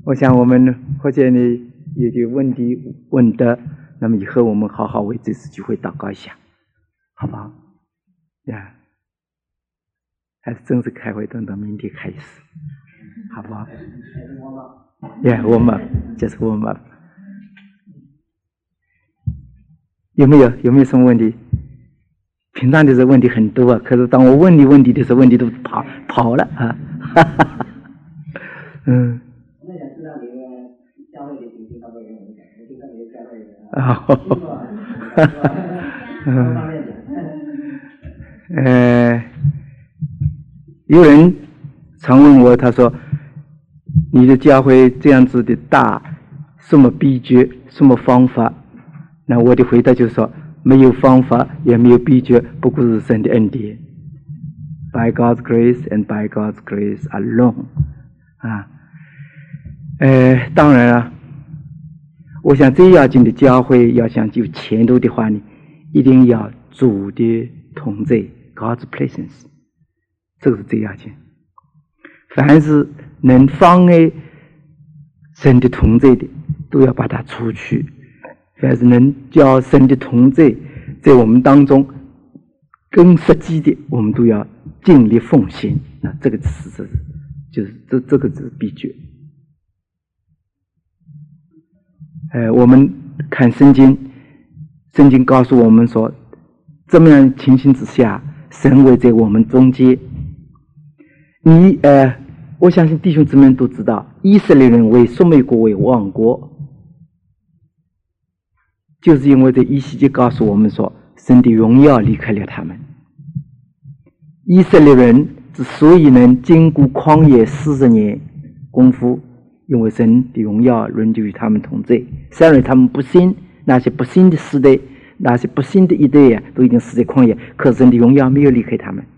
我想我们或者你有些问题问的，那么以后我们好好为这次聚会祷告一下，好不好？呀，还是正式开会，等到明天开始，好不好？Yeah，warm up，就是 warm up。有没有什么问题？平常的时候问题很多啊，可是当我问你问题的时候，问题都跑了啊！哈哈哈。嗯。我想知道你们教会的情形方面有没有讲？我听到你的教会人啊。哈哈。有人常问我，他说：“你的教会这样子的大，什么秘诀？什么方法？”那我的回答就是说，没有方法，也没有秘诀，不过是神的恩典。By God's grace and by God's grace alone。啊，当然了，我想最要紧的教会要想有前途的话呢，一定要主的同在 ，God's presence， 这个是最要紧。凡是能妨碍神的同在的，都要把它除去。凡是能叫神的同在在我们当中更实际的，我们都要尽力奉献。那这个是就是这个是秘诀。我们看圣经，圣经告诉我们说，这么样情形之下，神会在我们中间。我相信弟兄姊妹都知道，以色列人为苏美国为亡国。就是因为这以西结告诉我们说，神的荣耀离开了他们。以色列人之所以能经过旷野40年功夫，因为神的荣耀仍旧与他们同在。虽然他们不信，那些不信的时代，那些不信的一代啊，都已经死在旷野，可是神的荣耀没有离开他们。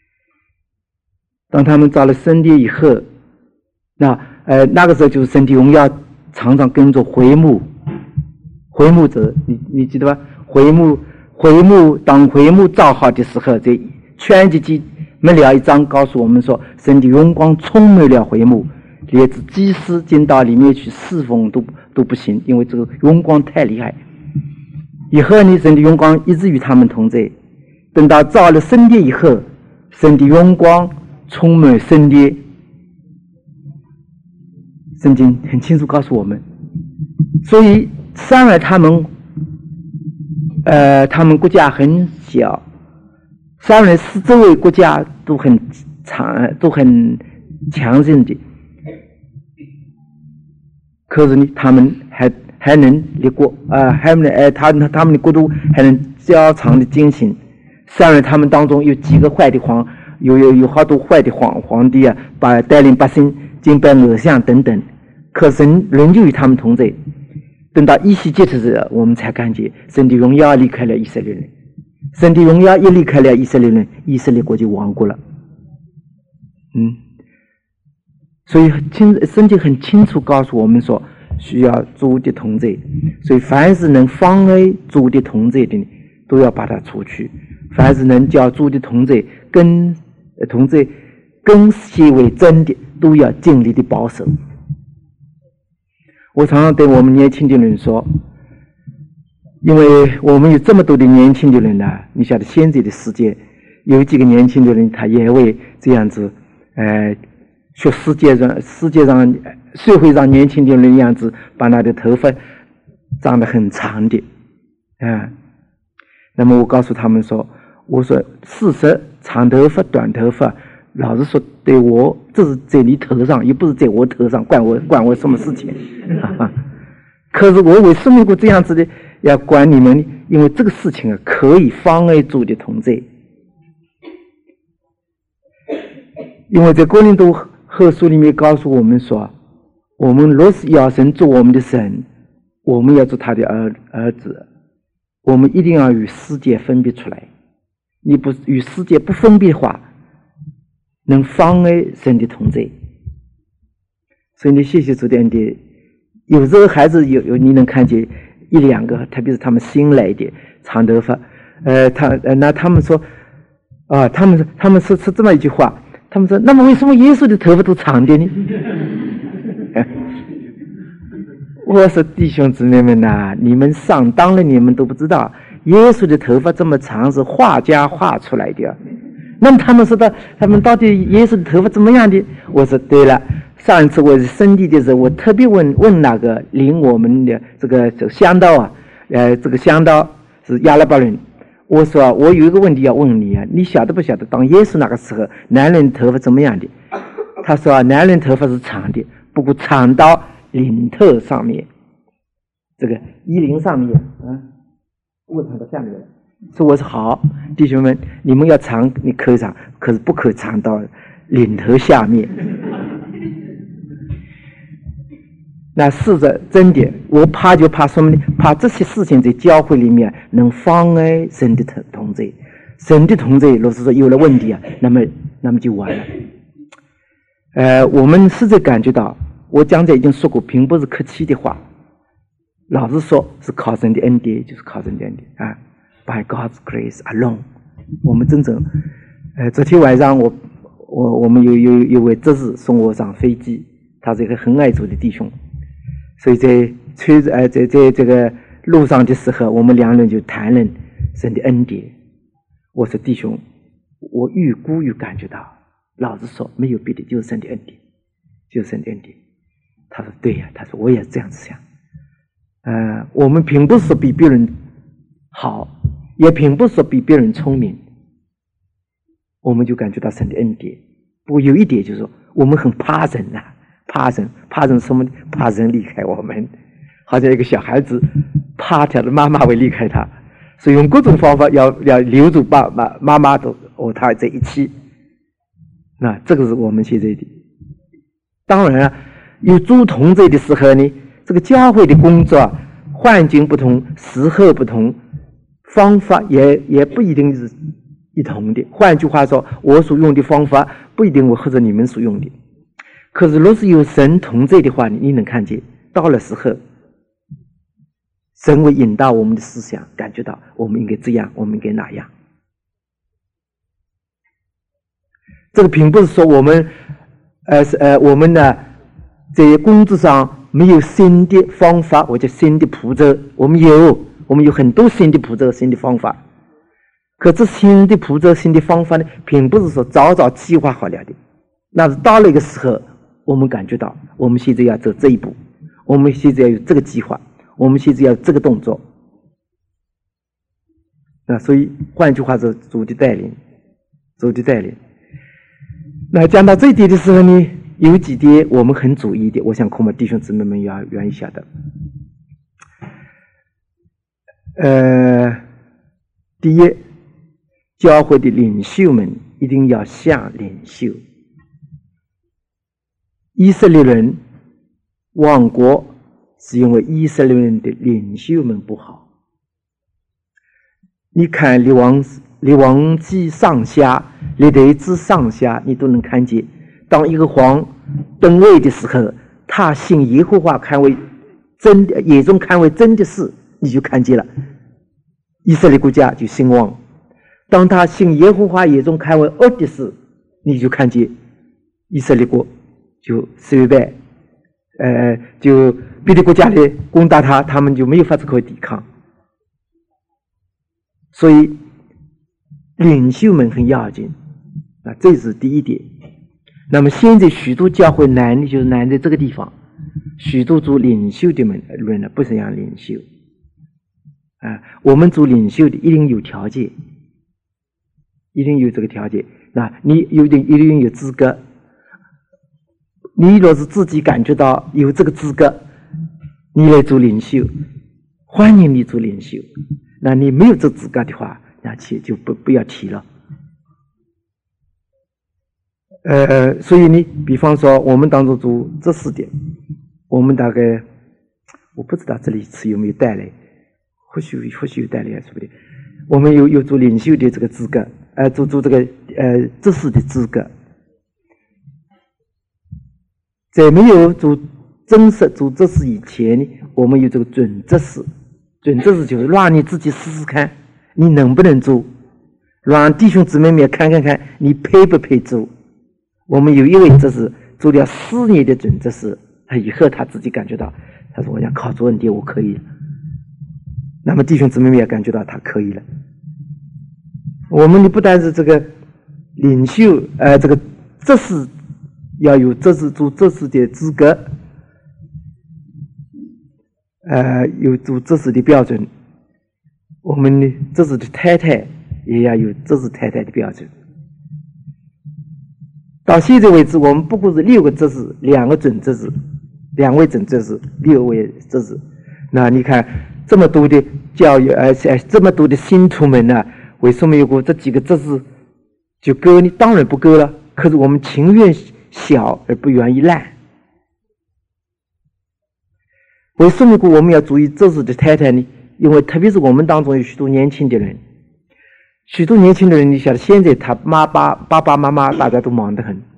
当他们造了圣殿以后，那个时候就是神的荣耀常常跟着回牧者，你记得吧？当回牧造好的时候，在全集记末了一章告诉我们说，神的荣光充满了回牧，连祭司进到里面去侍奉都不行，因为这个荣光太厉害。以后呢，神的荣光一直与他们同在。等到造了圣殿以后，神的荣光充满圣殿。圣经很清楚告诉我们，所以虽然他们国家很小，虽然四周围国家都很强盛的，可是呢，他们还能立国他们的国度还能较长的进行。虽然他们当中有几个坏的有好多坏的皇帝啊，带领百姓敬拜偶像等等，可神仍旧与他们同在。等到以西结的时候，我们才看见神的荣耀离开了以色列人。神的荣耀一离开了以色列人，以色列国就亡国了。所以圣经很清楚告诉我们说，需要主的同在。所以凡是能妨碍主的同在的，都要把它除去。凡是能叫主的同在跟协为真的，都要尽力的保守。我常常对我们年轻的人说，因为我们有这么多的年轻的人呢，你晓得现在的世界有几个年轻的人，他也会这样子学世界上社会上年轻的人样子，把他的头发长得很长的那么我告诉他们说，我说事实长头发短头发，老实说对我这是在你头上，又不是在我头上，管我什么事情可是我为什么会这样子的要管你们呢？因为这个事情可以妨碍主的同在。因为在哥林多后书里面告诉我们说，我们若是要神做我们的神，我们要做他的儿子，我们一定要与世界分别出来。你不与世界不分别的话，能妨碍神的同在。所以你谢谢主的恩典，有时候还是有你能看见一两个，特别是他们新来的长头发，他们说他们说这么一句话，他们说，那么为什么耶稣的头发都长的呢？ 我说弟兄姊妹们呐，你们上当了，你们都不知道，耶稣的头发这么长是画家画出来的。那么他们说的，他们到底耶稣的头发怎么样的？我说对了，上一次我升地的时候，我特别问那个领我们的这个香道啊，这个香道是亚拉巴人。我说我有一个问题要问你啊，你晓得不晓得当耶稣那个时候，男人头发怎么样的？他说男人头发是长的，不过长到领头上面，这个衣领上面啊，不长到下面了。说我说好，弟兄们，你们要长，你可以长，可是不可长到领头下面。那是的，真的，我怕就怕什么呢？怕这些事情在教会里面能妨碍神的同在。神的同在，若是说有了问题啊，那么就完了。我们实在感觉到，我刚才已经说过，并不是客气的话，老实说，是靠神的恩典，就是靠神的恩典啊。By God's grace alone， 我们真正，昨天晚上我们有位侄子送我上飞机，他是一个很爱主的弟兄，所以在这个路上的时候，我们两人就谈论神的恩典。我说弟兄，我愈估愈感觉到，老实说没有别的，就是神的恩典，就是神的恩典。他说对呀，他说我也这样子想。我们并不是说比别人好，也并不是说比别人聪明，我们就感觉到神的恩典。不过有一点就是说，我们很怕人啊，怕人什么？怕人离开我们，好像一个小孩子怕他的妈妈会离开他，所以用各种方法要留住妈妈都和他在一起。那这个是我们现在的。当然啊，有主同在的时候呢，这个教会的工作环境不同，时候不同，方法也不一定是一同的。换句话说，我所用的方法不一定我或者你们所用的。可是若是有神同在的话，你能看见到了时候，神会引导我们的思想，感觉到我们应该这样，我们应该那样。这个并不是说我们呢在工作上没有新的方法或者新的步骤，我们有很多新的步骤、新的方法。可这新的步骤、新的方法呢，并不是说早计划好了的。那是到了一个时候，我们感觉到我们现在要走这一步，我们现在要有这个计划，我们现在要有这个动作。所以换句话说，主的带领。那讲到这一点的时候呢，有几点我们很注意的，我想恐怕弟兄姊妹们要愿意晓得。第一，教会的领袖们一定要像领袖。以色列人亡国是因为以色列人的领袖们不好。你看列王记上下、历代志上下，你都能看见，当一个王登位的时候，他信耶和华看为真的，眼中看为真的事，你就看见了，以色列国家就兴旺。当他信耶和华眼中看为恶的事，你就看见以色列国就衰败，就别的国家来攻打他，他们就没有法子可以抵抗。所以领袖们很要紧，这是第一点。那么现在许多教会难的就是难在这个地方，许多做领袖的人呢不是让领袖我们做领袖的一定有条件，一定有这个条件。你一定有资格。你若是自己感觉到有这个资格，你来做领袖，欢迎你做领袖。那你没有这资格的话，那就不要提了。所以呢，比方说我们当中做这4点，我们大概我不知道这里是有没有带来，或许有带来，说不定我们有做领袖的这个资格，做这个这4的资格。在没有做正式做这事以前呢，我们有这个准则事。准则事就是让你自己试试看，你能不能做，让弟兄姊妹们看看你配不配做。我们有一位这是做了4年的准则事，以后他自己感觉到他说我想靠主恩典我可以了。那么弟兄姊妹们也感觉到他可以了。我们不但是这个领袖，这个执事要有做执事的资格，有做执事的标准，我们的执事的太太也要有执事太太的标准。到现在为止，我们不过是6个执事，2个准执事，2位准执事，6位执事。那你看这么多的教育，这么多的信徒们呢，为什么有过这几个执事就够呢？当然不够了。可是我们情愿小而不愿意烂。为什么我们要注意执事的太太呢？因为特别是我们当中有许多年轻的人，你晓得现在他爸爸妈妈大家都忙得很，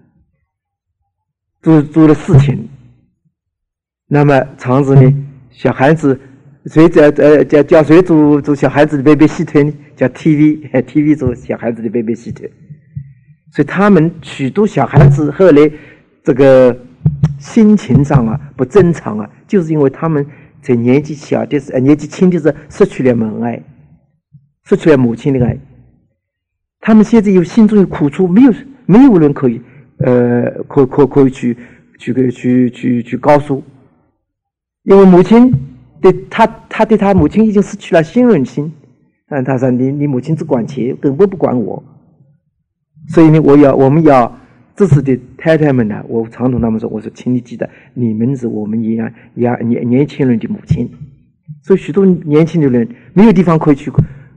做的事情。那么常时呢，小孩子谁叫谁做小孩子的 babysitter 呢？叫 TV 做小孩子的 babysitter。所以他们许多小孩子后来这个心情上不正常就是因为他们在年纪轻的时候失去了母爱，失去了母亲的爱。他们现在心中有苦楚，没有人可以去告诉，因为母亲他对他母亲已经失去了信任心。他说你母亲只管钱，根本不管我。所以呢，我们要支持的太太们呢，我常同他们说，我说请你记得，你们是我们一样年轻人的母亲。所以许多年轻的人没有地方可以去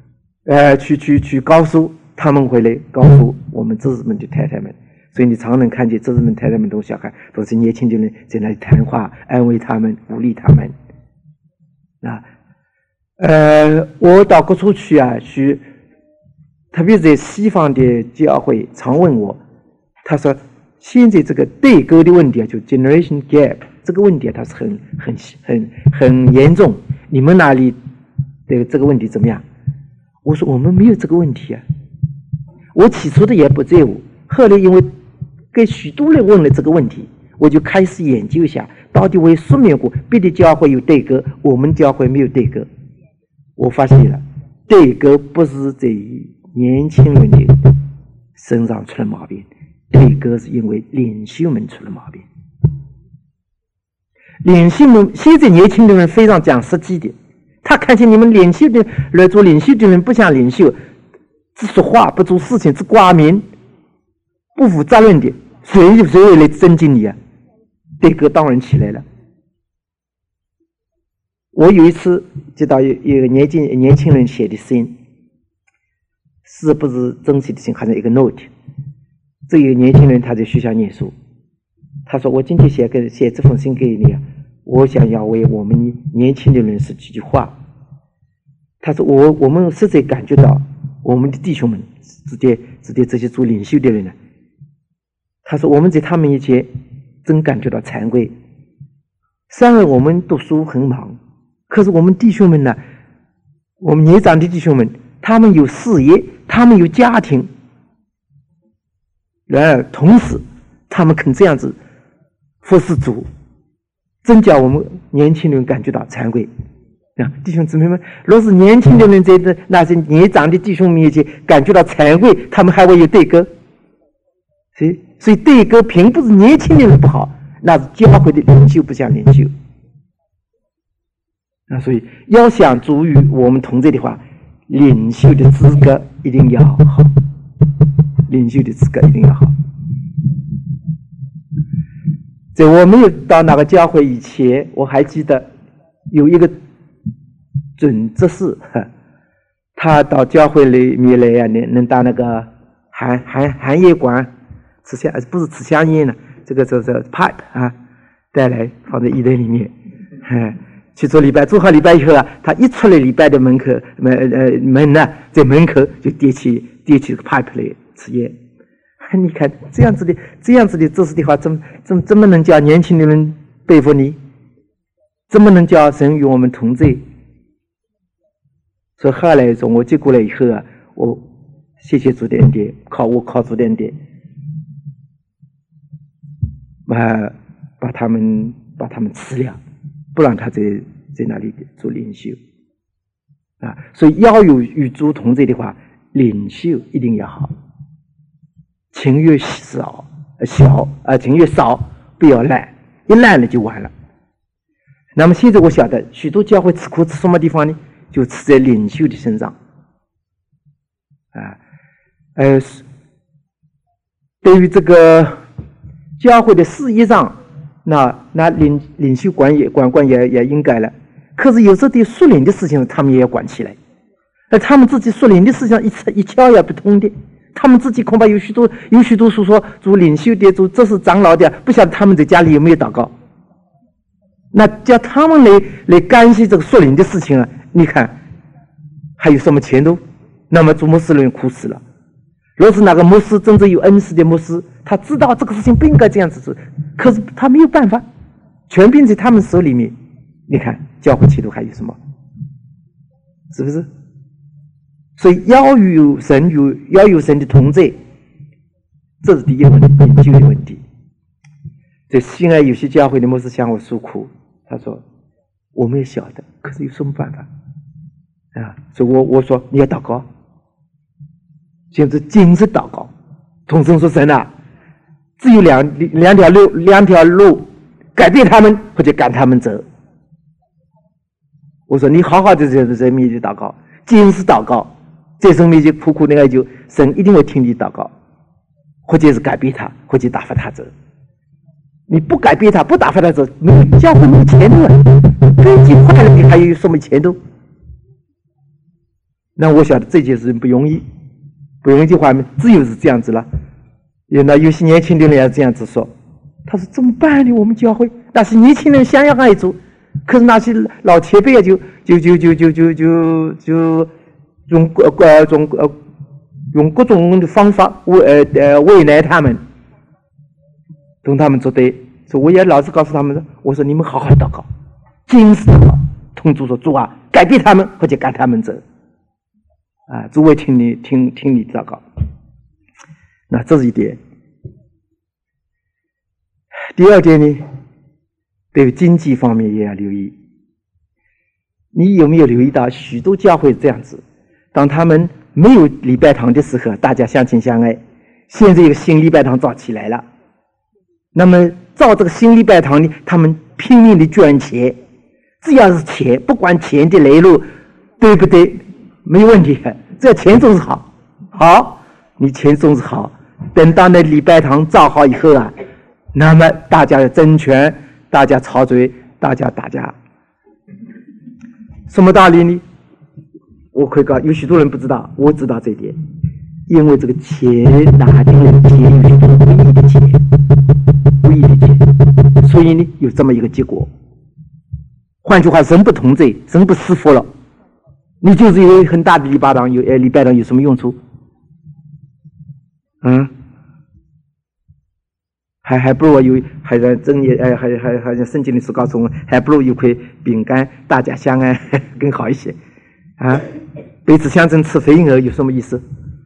告诉，他们会来告诉我们支持们的太太们。所以你常能看见支持们太太们都小孩都是年轻的人在那里谈话，安慰他们，鼓励他们。我到各处去特别是在西方的教会常问我，他说现在这个代沟的问题就 generation gap 这个问题它是很严重，你们那里的这个问题怎么样？我说我们没有这个问题我起初的也不在乎，后来因为给许多人问了这个问题，我就开始研究一下到底为什么别的教会有代沟，我们教会没有代沟。我发现了代沟不是在于年轻人的身上出了毛病，代沟是因为领袖们出了毛病。领袖们现在年轻的人非常讲实际的，他看见你们做领袖的人不像领袖，只说话不做事情，只挂名不负责任的，谁会来尊敬你代沟当然起来了。我有一次接到一个年轻人写的信，是不是真实的信，好像一个 note。 这个年轻人他在学校念书，他说我今天写这封信给你我想要为我们年轻的人说几句话。他说我们实在感觉到我们的弟兄们指的这些做领袖的人他说我们在他们面前真感觉到惭愧。虽然我们读书很忙，可是我们弟兄们呢，我们年长的弟兄们，他们有事业，他们有家庭，然而同时他们肯这样子服侍主，真叫我们年轻人感觉到惭愧。弟兄姊妹们，若是年轻的人在那些年长的弟兄面前感觉到惭愧，他们还会有代沟。所以代沟并不是年轻的人不好，那是教会的领袖不像领袖。所以要想足与我们同在的话，领袖的资格一定要好，领袖的资格一定要好。在我没有到那个教会以前，我还记得有一个准执事，他到教会里面来能当那个寒烟管，不是吃香烟这个 pipe 带来放在衣袋里面，去做礼拜，做好礼拜以后他一出来礼拜的门在门口就叠起这个 pipe 来吃烟。你看这样子的执事的话，怎么能叫年轻的人佩服你？怎么能叫神与我们同在？所以后来从我接过来以后我谢谢主的恩典，靠主的恩典，把他们辞了， 不让他在那里做领袖啊。所以要有与主同在的话，领袖一定要好，情越少，情越少，不要滥，一滥了就完了。那么现在我晓得许多教会吃苦吃什么地方呢？就吃在领袖的身上啊。对于这个教会的事业上，那领袖管也应该了。可是有时候对属灵的事情，他们也要管起来。他们自己属灵的事情一窍也不通的，他们自己恐怕有许多说做领袖的，做这是长老的，不晓得他们在家里有没有祷告。那叫他们来干涉这个属灵的事情啊，你看还有什么前途？那么做牧师人苦死了。若是那个牧师真正有恩赐的牧师，他知道这个事情不应该这样子做，可是他没有办法，权柄在他们手里面。你看教会前途还有什么？是不是？所以要有神的同在，这是第一个问题，领袖的问题。在西安有些教会的牧师向我诉苦，他说我们也晓得，可是有什么办法啊？所以我说你要祷告，现在谨慎祷告，同声说神啊，只有两条路，改变他们或者赶他们走。我说你好好的在面前祷告，谨慎祷告，在神面前苦苦的哀求，神一定会听你祷告，或者是改变他，或者打发他走。你不改变他，不打发他走，教会没有前途了，飞机坏了，你还有什么前途？那我晓得这件事不容易，不容易的话，只有是这样子了。有些年轻的人也这样子说，他说怎么办呢？我们教会那些年轻人想要爱主，可是那些老前辈就用各种的方法为难他们。同他们作对，所以我也老是告诉他们说：“我说你们好好祷告，谨慎祷告，同主说主啊，改变他们或者赶他们走，啊，主会听你祷告。”那这是一点。第二点呢，对于经济方面也要留意。你有没有留意到许多教会这样子？当他们没有礼拜堂的时候，大家相亲相爱。现在有个新礼拜堂造起来了。那么造这个新礼拜堂呢，他们拼命的捐钱，只要是钱，不管钱的来路对不对，没问题，只要钱总是好。好，你钱总是好。等到那礼拜堂造好以后啊，那么大家要争权，大家吵嘴，大家打架，什么道理呢？我可以告，有许多人不知道，我知道这一点，因为这个钱拿的人钱有许多不义的钱。所以呢，有这么一个结果。换句话，神不同在，神不赐福了，你就是有很大的礼拜堂，有什么用处？还不如还像圣经里所告诉我们，还不如有块饼干，大家相爱更好一些啊！彼此相争吃肥鹅有什么意思？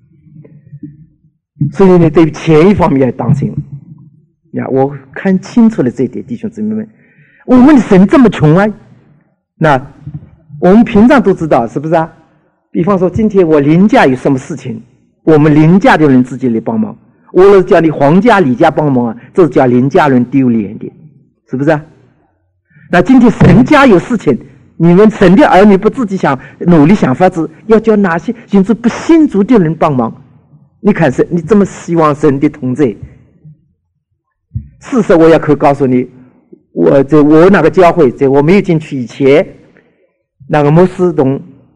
所以呢，对于钱一方面要当心。呀，我看清楚了这一点，弟兄姊妹们，我们的神这么穷啊！那我们平常都知道，是不是啊？比方说，今天我邻家有什么事情，我们邻家的人自己来帮忙。我若叫你皇家李家帮忙啊，这是叫邻家人丢脸的，是不是啊？那今天神家有事情，你们神的儿女不自己努力想法子，要叫哪些甚至不信主的人帮忙？你看神，你这么希望神的同在？事实我也可以告诉你，我那个教会，在我没有进去以前，那个牧师同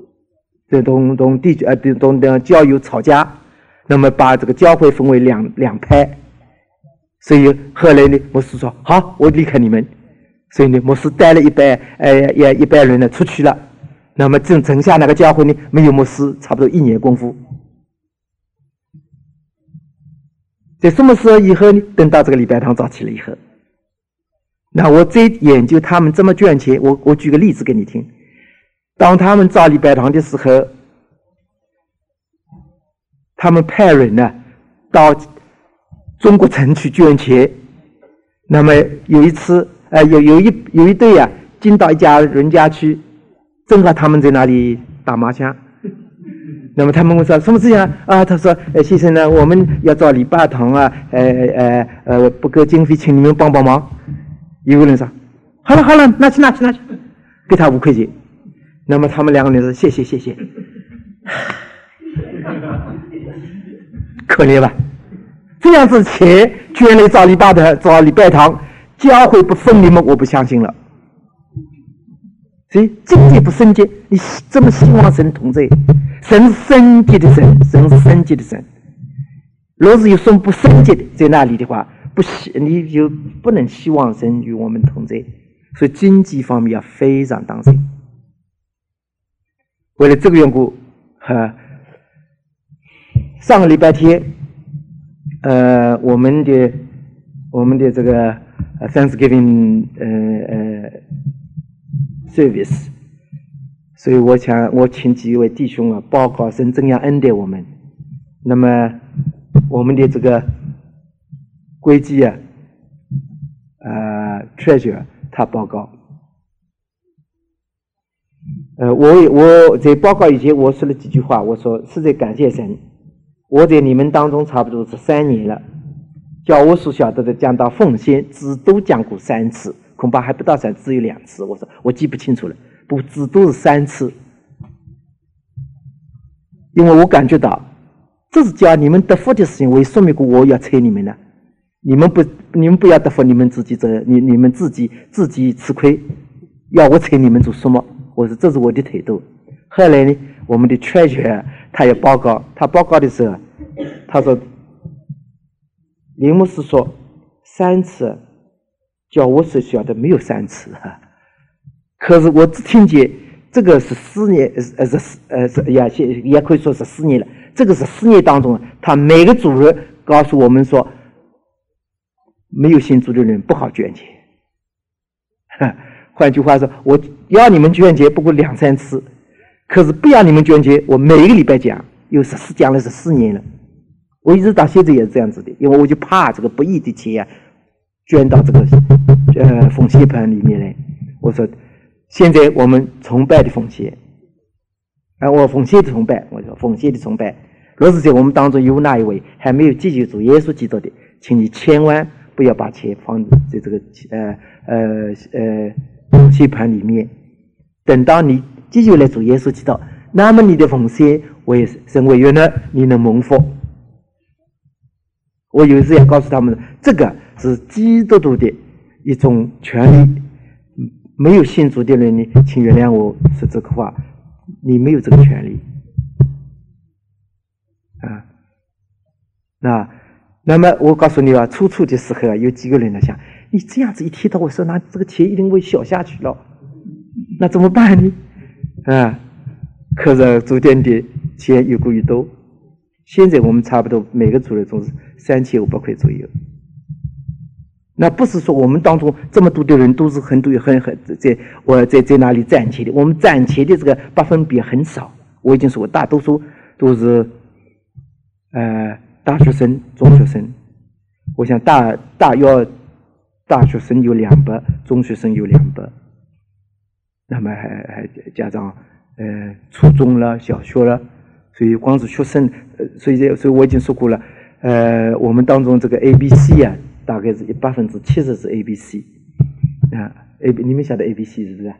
教友吵架，那么把这个教会分为两派，所以后来呢，牧师说好，我离开你们，所以呢，牧师带了一班人呢出去了，那么剩下那个教会呢，没有牧师，差不多1年功夫。在什么时候以后呢？等到这个礼拜堂造起了以后，那我再研究他们怎么捐钱。我举个例子给你听。当他们造礼拜堂的时候，他们派人呢到中国城去捐钱。那么有一次，有一对进到一家人家去，正好他们在那里打麻将。那么他们问说什么事情啊？他说先生呢，我们要造礼拜堂啊，不够经费，请你们帮帮忙。有个人说好了，拿去，给他5块钱。那么他们2个人说谢谢，可怜吧？这样子钱捐来造礼拜堂，教会不分你们，我不相信了。所以境界不圣洁，你怎么希望神同在？神是圣洁的神，神是圣洁的神。若是有什么不圣洁的在那里的话，你就不能希望神与我们同在。所以经济方面要非常当心。为了这个缘故，上个礼拜天，我们的这个Thanksgiving service， 所以我请几位弟兄报告神怎样恩待我们。那么我们的这个归基treasure 他报告。我在报告以前我说了几句话，我说实在感谢神，我在你们当中差不多是3年了，叫我所晓得的讲到奉献只都讲过3次，恐怕还不到3次，只有2次。我说我记不清楚了，不只都是3次，因为我感觉到这是叫你们得福的事情，为说明过我要催你们的。你们不要得福，你们自己你们自己吃亏，要我催你们做什么？我说这是我的态度。后来呢，我们的 treasurer 他也报告，他报告的时候，他说林牧师说3次，叫我所晓得没有3次，可是我只听见这个是4年，也可以说是4年了。这个是4年当中，他每个主日告诉我们说，没有信主的人不好捐钱。换句话说，我要你们捐钱不过2、3次，可是不要你们捐钱，我每一个礼拜讲，有讲了14年了。我一直到现在也是这样子的，因为我就怕这个不义的钱捐到这个奉献盆里面来。我说现在我们崇拜的奉献，我奉献的崇拜，我说奉献的崇拜，若是在我们当中有哪一位还没有记住主耶稣基督的，请你千万不要把钱放在这个奉献盘里面。等到你记住来主耶稣基督，那么你的奉献为神为愿呢，你能蒙福。我有一次也告诉他们，这个是基督徒的一种权利。没有信主的人呢，请原谅我说这个话，你没有这个权利那么我告诉你初初的时候有几个人想，你这样子一提到我说，那这个钱一定会小下去了，那怎么办呢？可是逐渐的钱越过越多，现在我们差不多每个主日总是3500块左右。那不是说我们当中这么多的人都是很在那里攒钱的，我们攒钱的这个百分比很少。我已经说过，大多数都是大学生、中学生。我想大学生有200，中学生有200，那么还加上初中了、小学了，所以光是学生，所以我已经说过了，我们当中这个 ABC 大概是70%是 ABC 你们晓得 ABC 是不是？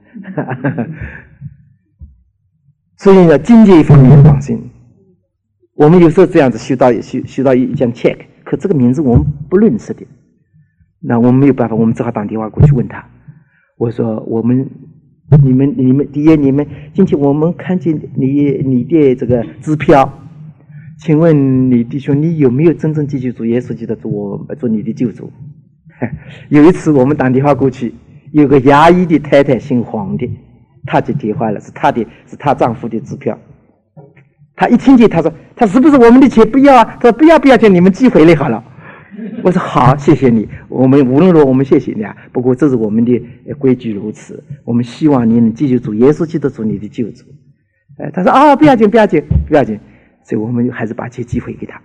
所以呢，经济方面要当心。我们有时候这样子修到一张 check， 可这个名字我们不认识的，那我们没有办法，我们只好打电话过去问他。我说你们第一，你们今天我们看见你的这个支票，请问你弟兄，你有没有真正记住主耶稣基督做你的救主？有一次我们打电话过去，有个牙医的太太姓黄的，她就电话了，是她丈夫的支票。她一听见，她说他是不是我们的钱？不要他说不要钱，你们寄回来好了。我说好，谢谢你，我们无论如何我们谢谢你不过这是我们的规矩如此，我们希望你能记住主耶稣基督做你的救主。他说不要紧，所以我们还是把钱寄回给他。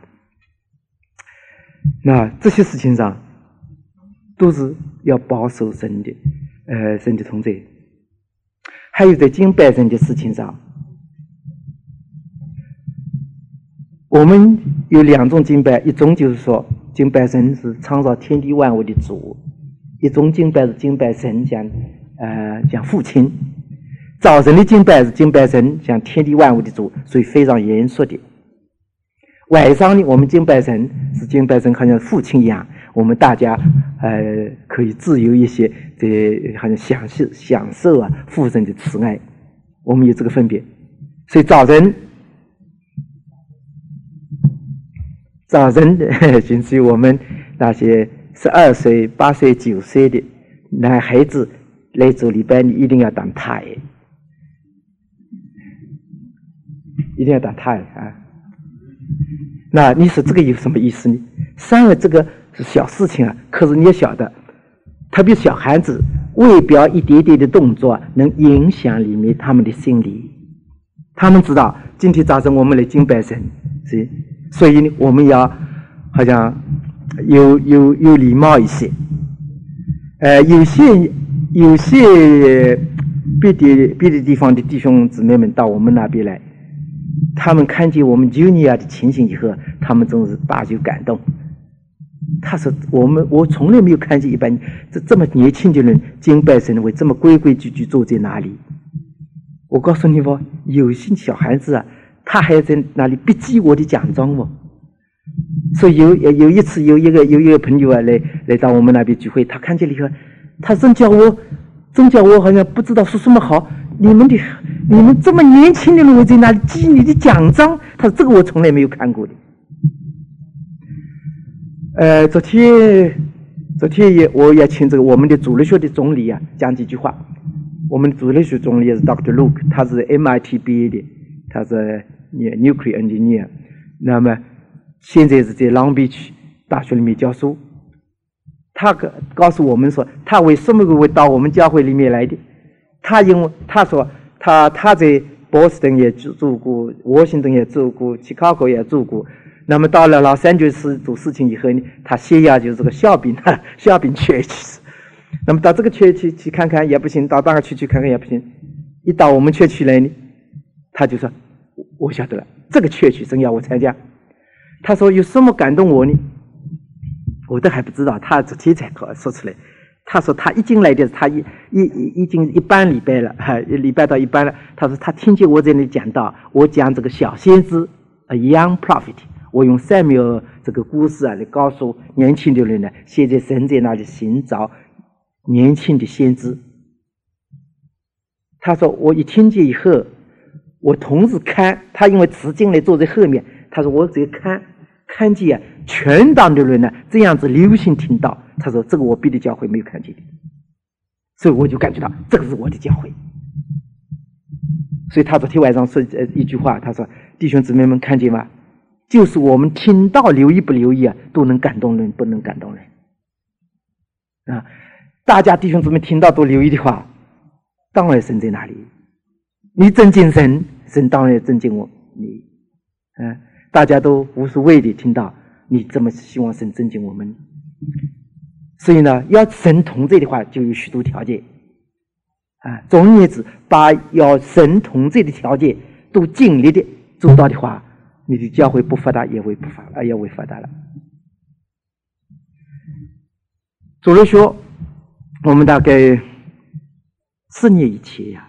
那这些事情上都是要保守神的同在。 还有在敬拜神的事情上，我们有2种敬拜，一种就是说敬拜神是创造天地万物的主，一种敬拜是敬拜神像父亲。早晨的敬拜是敬拜神像天地万物的主，所以非常严肃的。晚上呢，我们敬拜神是敬拜神好像父亲一样，我们大家可以自由一些，这好像享受啊父神的慈爱，我们有这个分别。所以早晨甚至于我们那些12岁、8岁、9岁的男孩子来做礼拜，你一定要当太，一定要当太啊！那你说这个有什么意思呢？虽然这个是小事情啊，可是你也晓得，特别小孩子外表一点点的动作能影响里面他们的心理。他们知道今天早上我们来敬拜神，所以呢，我们要好像有礼貌一些。有些别的地方的弟兄姊妹们到我们那边来，他们看见我们Junior的情形以后，他们真是大受感动。他说我从来没有看见一般这么年轻的人敬拜神会这么规规矩矩坐在那里。我告诉你吧，有些小孩子啊，他还在那里逼记我的奖状哦。所以有一次有一个朋友啊来到我们那边聚会，他看见了以后，他真叫我好像不知道说什么好。你们这么年轻的人会在那里记你的奖章？他说这个我从来没有看过的。昨天我也请这个我们的主日学的总理啊讲几句话。我们的主日学总理是 Dr. Luke， 他是 MIT 毕业的，他是 nuclear engineer， 那么现在是在 Long Beach 大学里面教书。他告诉我们说，他为什么会到我们教会里面来的？他说他在波士顿也住过，沃辛顿也住过，芝加哥也住过。那么到了老三就是做事情以后呢，他血压就是个小病缺气。那么到这个缺区去看看也不行，到那个区看看也不行。一到我们缺区来呢，他就说我晓得了，这个缺区真要我参加。他说有什么感动我呢？我都还不知道，他昨天才说出来。他说他一进来的他已经一半礼拜了，礼拜到一半了。他说他听见我在那里讲到，我讲这个小先知 ，a young prophet， 我用Samuel这个故事啊来告诉年轻的人呢，现在神在那里寻找年轻的先知。他说我一听见以后，我同时看他，因为慈进来坐在后面，他说我只看见啊，全党的人呢这样子流行听到。他说这个我别的教会没有看见的，所以我就感觉到这个是我的教会。所以他昨天晚上说一句话，他说弟兄姊妹们看见吗？就是我们听到留意不留意啊，都能感动人，不能感动人啊。大家弟兄姊妹听到都留意的话，当然神在哪里？你尊敬神，神当然尊敬你。大家都无所谓的听到你这么希望神尊敬我们。所以呢，要神同在的话，就有许多条件啊。总而言之，把要神同在的条件都尽力的做到的话，你的教会不发达也会发达了。主日学我们大概4年以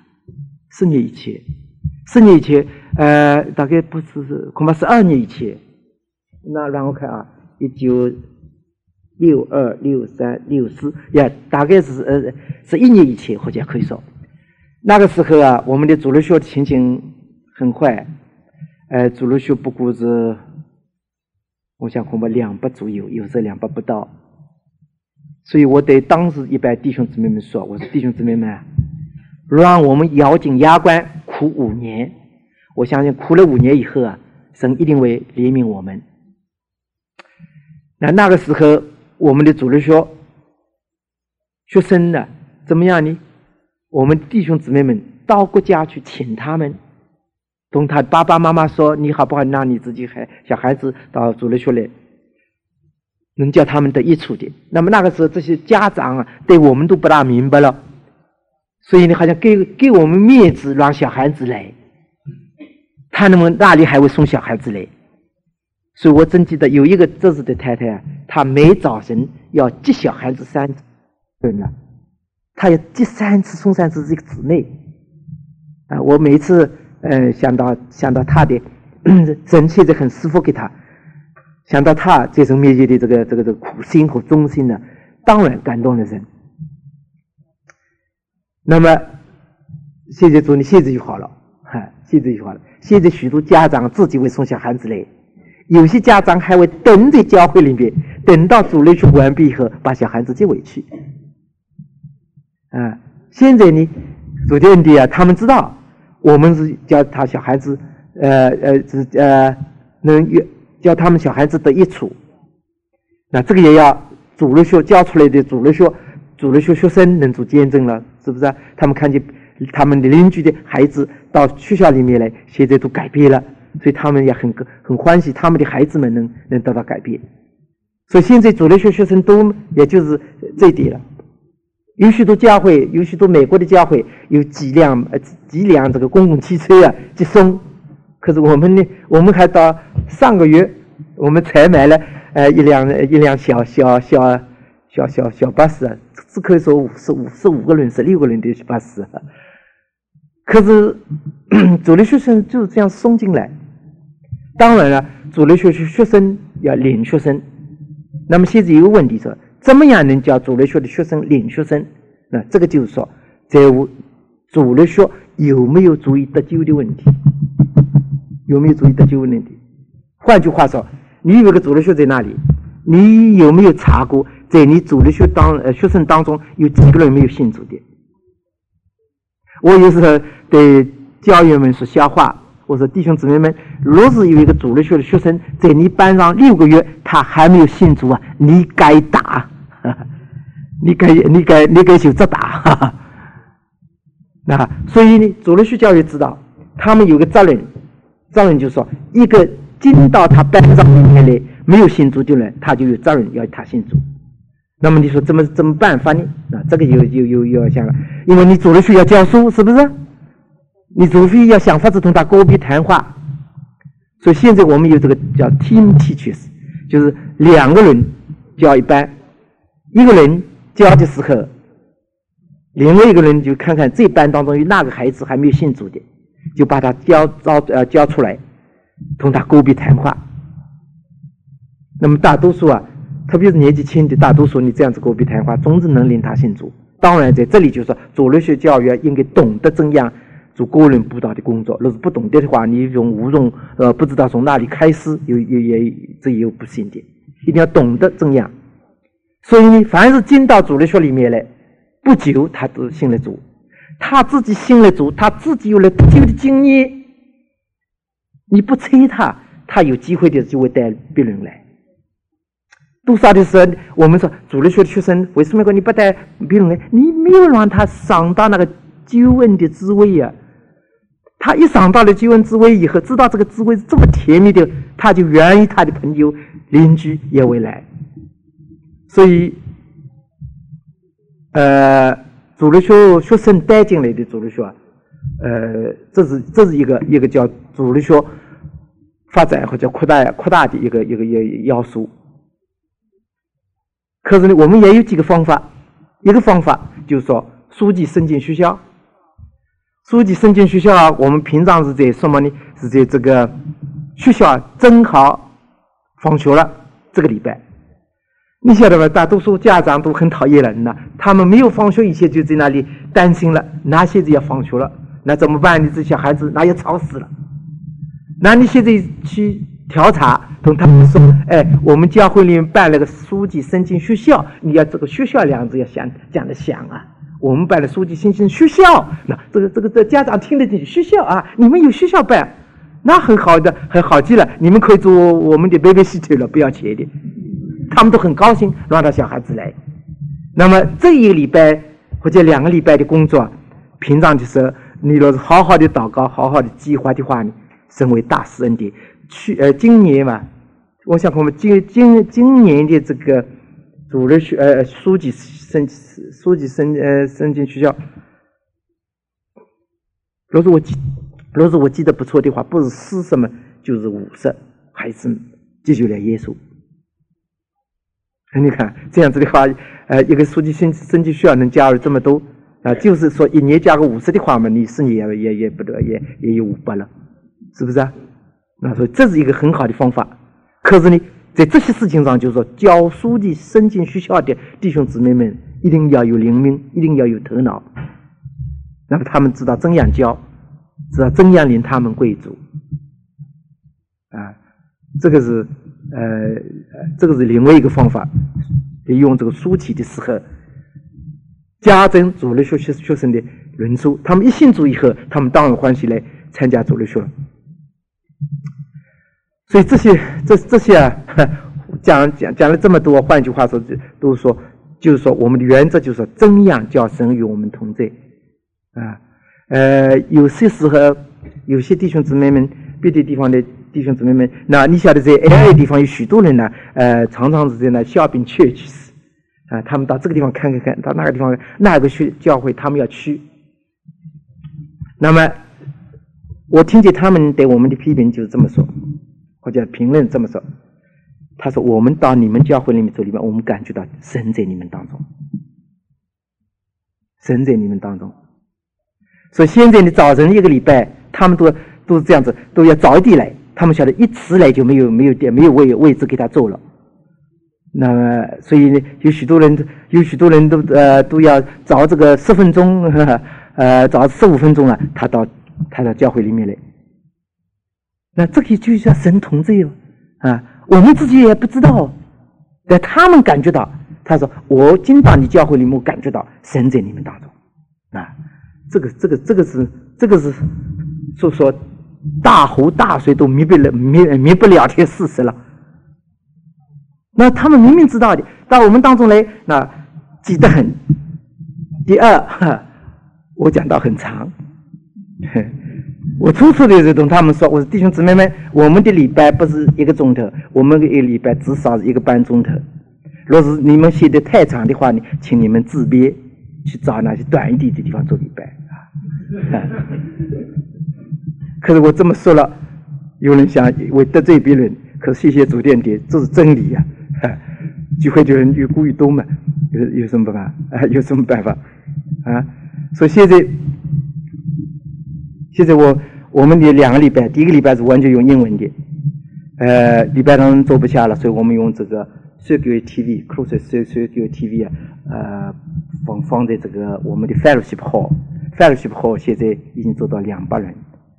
前，大概不是恐怕12年以前。那让我看啊，1962、63、64，也大概是1年以前，或者可以说，那个时候啊，我们的主日学的情形很坏，主日学不过是，我想恐怕200左右，有时候200不到。所以我对当时一般弟兄姊妹们说，我说弟兄姊妹们啊，让我们咬紧牙关苦5年，我相信苦了5年以后啊，神一定会怜悯我们。那个时候我们的主日学生呢怎么样呢？我们弟兄姊妹们到国家去请他们，同他爸爸妈妈说，你好不好让你自己小孩子到主日学来，能叫他们得益处的。那么那个时候这些家长啊，对我们都不大明白了， 所以呢，好像给我们面子，让小孩子来。他哪里还会送小孩子来？所以我真记得有一个这子的太太啊，她每早晨要接小孩子3次，对呢，她要接3次送3次是一个姊妹啊。我每次想到她的神现在很师傅给她，想到她这种面前的这个苦心和忠心呢，当然感动了人。那么现在主，你现在就好了，现在就好了。现在许多家长自己会送小孩子来，有些家长还会等在教会里面，等到主日学完毕以后，把小孩子接回去。现在呢，主的恩典啊，他们知道我们是教他小孩子，能教他们小孩子的益处。那这个也要主日学教出来的主日学学生能做见证了，是不是啊？他们看见他们的邻居的孩子到学校里面来，现在都改变了，所以他们也很欢喜，他们的孩子们能得到改变。所以现在主日学学生都也就是这一点了。有许多教会，有许多美国的教会有几辆这个公共汽车啊接送，可是我们呢，我们还到上个月我们才买了一辆小巴士啊，只可以说55个轮16个轮的巴士。可是主日学生就是这样送进来。当然了，主日学生要领学生。那么现在有个问题说，怎么样能叫主日学的学生领学生？那这个就是说，在主日学有没有注意得救的问题？有没有注意得救的问题？换句话说，你有一个主日学在那里，你有没有查过，在你主日学学生当中有几个人没有信主的？我有时候对教员们说笑话，我说弟兄姊妹们，若是有一个主日学的学生在你班上6个月，他还没有信主啊，你该打，你该就责打。那所以呢，主日学教育知道，他们有个责任就是说，一个进到他班上里面来没有信主的人，他就有责任要他信主。那么你说怎么办法呢？这个有要想了，因为你主日学要教书，是不是？你主日学要想法子同他个别谈话，所以现在我们有这个叫 team teachers， 就是2个人教一班，一个人教的时候，另外一个人就看看这班当中有哪个孩子还没有信主的，就把他教出来，同他个别谈话。那么大多数啊，特别是年纪轻的，大多数你这样子个别谈话，总是能令他信主。当然在这里就是说，主日学教育应该懂得怎样做个人辅导的工作。若是不懂得的话，你不知道从哪里开始，这也有不行的。一定要懂得怎样。所以呢，凡是进到主日学里面来，不久他都信了主，他自己信了主，他自己有了得救的经验。你不催他，他有机会的就会带别人来。多少的时候，我们说主日学的学生为什么你不带别人来？你没有让他尝到那个救恩的滋味呀。他一尝到了救恩滋味以后，知道这个滋味是这么甜蜜的，他就愿意他的朋友、邻居也会来。所以，主日学学生带进来的主日学，这是一个叫主日学发展或者扩大的一个要素。可是呢，我们也有几个方法。一个方法就是说，书记申进学校。书记申进学校啊，我们平常是在什么呢？是在这个学校正好放学了，这个礼拜。你晓得吧？大多数家长都很讨厌人呐，他们没有放学以前就在那里担心了，那现在要放学了，那怎么办？你这小孩子那要吵死了。那你现在去调查，同他们说，我们教会里面办了个书记申请学校，你要这个学校两字要讲得响啊。我们办了书记申请学校，那这个家长听得进去，学校啊，你们有学校办，那很好的，很好极了，你们可以做我们的 babysitter 了，不要钱的。他们都很高兴，让他小孩子来。那么这一个礼拜或者2个礼拜的工作，平常的时候，你若是好好的祷告，好好的计划的话呢，身为大师恩典。今年嘛，我想我们今年的这个主日学书记申请学校， 若是我记得不错的话，不是40嘛，就是50，还是接受了耶稣。你看这样子的话，一个书记升级学校能加入这么多就是说1年加个50的话嘛，你4年也不得也有500了，是不是啊？那所以这是一个很好的方法。可是呢，在这些事情上，就是说教书记升进学校的弟兄姊妹们一定要有灵敏，一定要有头脑。那么他们知道怎样教，知道怎样领他们贵族这个是另外一个方法。利用这个书期的时候，加增主日学生的人数。他们一信主以后，他们当然欢喜来参加主日学了。所以这些讲了这么多，换句话说，都是说，就是说我们的原则就是说，怎样叫神与我们同在有些时候，有些弟兄姊妹们，别的地方的弟兄姊妹们，那你晓得在 LA 地方有许多人呢，常常是在那笑柄去他们到这个地方看，到那个地方那个教会他们要去。那么我听见他们对我们的批评就是这么说，或者评论这么说，他说我们到你们教会里面走里面，我们感觉到神在你们当中，神在你们当中。所以现在你早晨一个礼拜，他们都是这样子，都要早一点来。他们晓得一迟来就没有位置给他坐了。那么所以呢，有许多人都要早这个10分钟，早15分钟他到教会里面来。那这个就叫神同在我们自己也不知道，但他们感觉到。他说我进到你教会里面，我感觉到神在你们当中这个是说大湖大水都弥不了的事实了。那他们明明知道的，到我们当中来，那记得很。第二，我讲到很长，我初初的时候同他们说，我说弟兄姊妹们，我们的礼拜不是1个钟头，我们的一个礼拜至少是1个半钟头。若是你们写的太长的话呢，请你们自编，去找那些短一点的地方做礼拜可是我这么说了，有人想为得罪别人，可是谢谢主殿的，这是真理聚会的人越雇越多嘛，有什么办法有什么办法所以现在我们的2个礼拜，第一个礼拜是完全用英文的，礼拜堂坐不下了，所以我们用这个Circuit TV Close Circuit TV 放在这个我们的 Fellowship Hall 现在已经做到200人。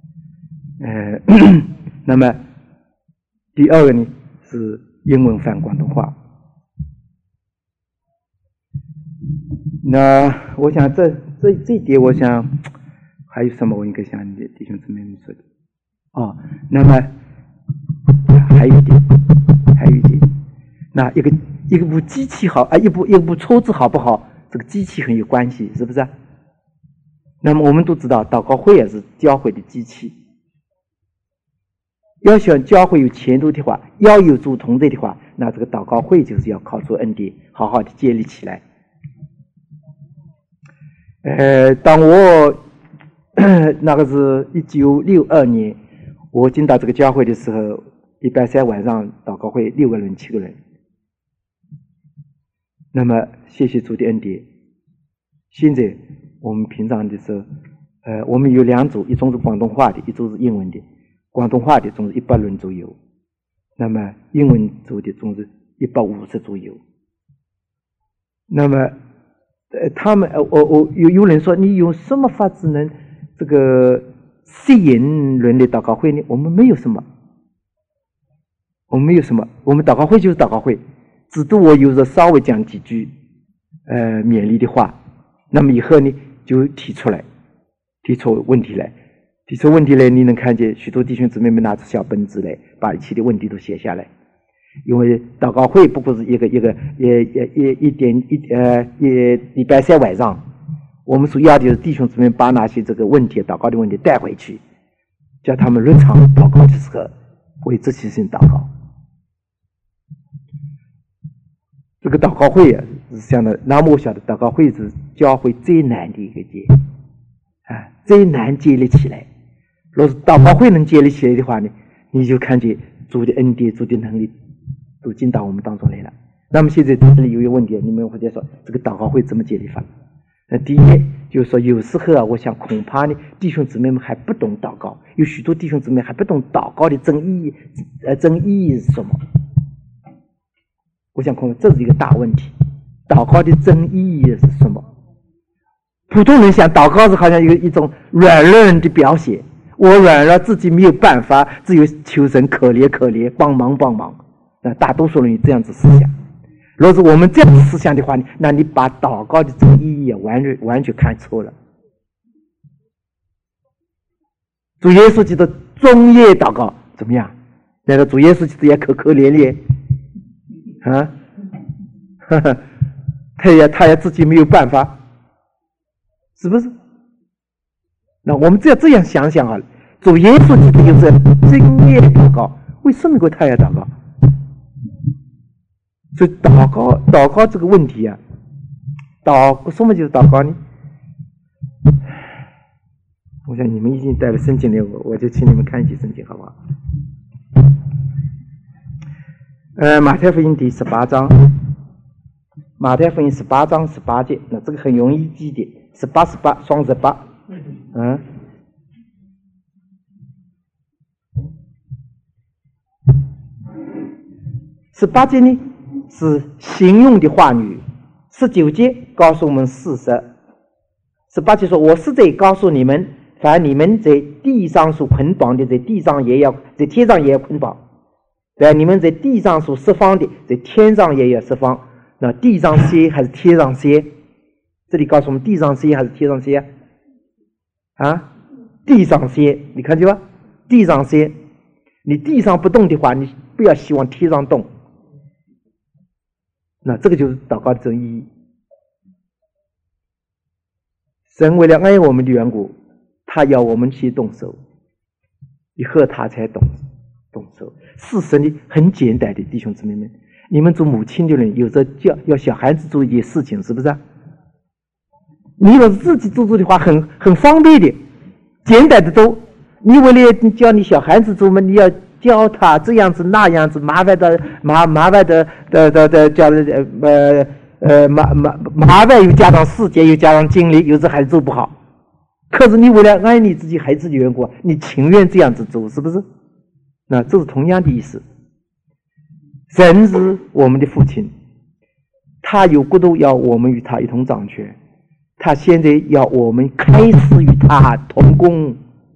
那么第二个呢是英文翻广东话。那我想这一点，我想还有什么我应该向你的弟兄姊妹们说的那么还有一点，那一部机器好一部车子好不好，这个机器很有关系，是不是那么我们都知道，祷告会也是教会的机器。要想教会有前途的话，要有主同在的话，那这个祷告会就是要靠主恩典，好好的建立起来。当我那个是1962年，我进到这个教会的时候，礼拜3晚上祷告会6个人、7个人。那么谢谢主的恩典，现在我们平常的时候，我们有2组，一种是广东话的，一种是英文的。广东话的总是100人左右，那么英文组的总是150左右。那么他们有人说，你用什么法子能这个吸引人的祷告会呢？我们没有什么，我们祷告会就是祷告会，只是我有时候稍微讲几句勉励的话，那么以后呢就提出问题来。你能看见许多弟兄姊妹们拿着小本子来，把一切的问题都写下来。因为祷告会不过是一礼拜3晚上，我们所要的是弟兄姊妹把那些这个问题、祷告的问题带回去，叫他们日常祷告的时候为这些事情祷告。这个祷告会是这样的，那么我晓得祷告会是教会最难的一个节。 最难建立起来。若是祷告会能建立起来的话呢，你就看见主的恩典、主的能力都进到我们当中来了。那么现在这里有一个问题，你们或者说这个祷告会怎么建立法？第一就是说，有时候我想恐怕呢，弟兄姊妹们还不懂祷告，有许多弟兄姊妹还不懂祷告的真意义是什么。我想恐怕这是一个大问题，祷告的真意义是什么？普通人想祷告是好像一种软弱人的表现，我软弱自己没有办法，只有求神可怜帮忙。大多数人有这样子思想。若是我们这样思想的话呢，那你把祷告的真意义完全看错了。主耶稣基督终夜祷告怎么样？难道主耶稣基督也可怜啊？他也自己没有办法，是不是？那我们只要这样想想好了，主耶稣基督就是终夜祷告，为什么他要祷告？所以祷告这个问题啊，什么就是祷告呢？我想你们已经带了圣经来，我就请你们看一些圣经，好不好？马太福音第18章，马太福音18章18节，那这个很容易记的，18双18，18节呢是形容的话语，19节告诉我们事实。18节说：“我是在告诉你们，凡你们在地上所捆绑的，在天上也要捆绑；凡你们在地上所释放的，在天上也要释放。”那地上些还是天上些？这里告诉我们，地上些还是天上些啊？地上些，你看见吧？地上些，你地上不动的话，你不要希望天上动。那这个就是祷告的真意义。神为了爱我们的缘故，他要我们先动手，以后他才动手。事实呢很简单的，弟兄姊妹们，你们做母亲的人，有时候要小孩子做一件事情，是不是啊？你若是自己做的话，很方便的，简单的多。你为了教你小孩子做嘛，你要教他这样子那样子，麻烦的叫麻烦又加上时间又加上精力，有时还做不好。可是你为了爱你自己孩子的缘故，你情愿这样子做，是不是？那这是同样的意思。神是我们的父亲，他有国度要我们与他一同掌权，他现在要我们开始与他同工。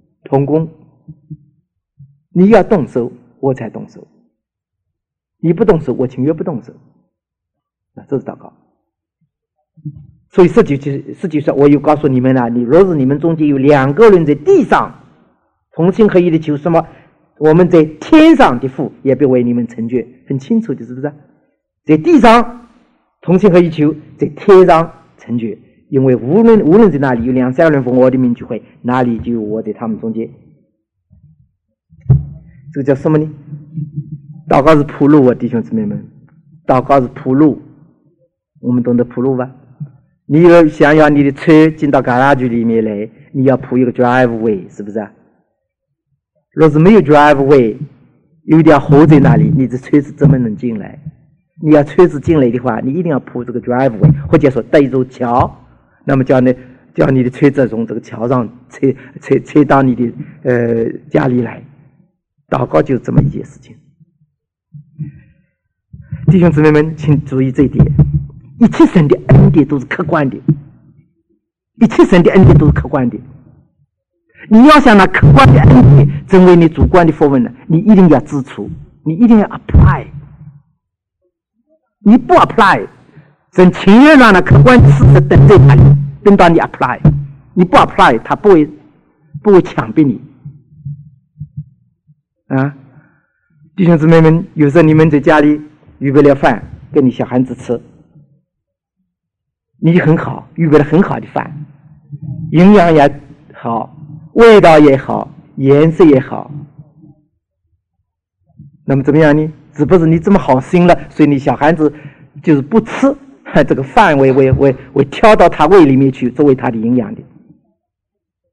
你要动手，我才动手；你不动手，我情愿不动手。那这是祷告。所以19节我又告诉你们了，若是你们中间有2个人在地上同心合意的求什么，我们在天上的父也必为你们成全。很清楚的，是不是？在地上同心合意求，在天上成全。因为无论在哪里有2、3人奉我的名聚会，哪里就有我在他们中间。这个叫什么呢？祷告是铺路啊，弟兄姊妹们，祷告是铺路。我们懂得铺路吧？你要想要你的车进到garage里面来，你要铺一个 driveway， 是不是啊？若是没有 driveway， 有一条河在那里，你的车子怎么能进来？你要车子进来的话，你一定要铺这个 driveway， 或者说搭一座桥，那么叫你的车子从这个桥上车到你的家里来。祷告就是这么一件事情。弟兄姊妹们，请注意这一点，一切神的恩典都是客观的，一切神的恩典都是客观的。你要想拿客观的恩典成为你主观的福分呢，你一定要支出，你一定要 apply。你不 apply， 神情愿让那客观事实等在那里，等到你 apply。你不 apply， 他不会强迫你。啊，弟兄姊妹们，有时候你们在家里预备了饭给你小孩子吃，你很好，预备了很好的饭，营养也好，味道也好，颜色也好。那么怎么样呢？只不过你这么好心了，所以你小孩子就是不吃，这个饭会挑到他胃里面去，作为他的营养的。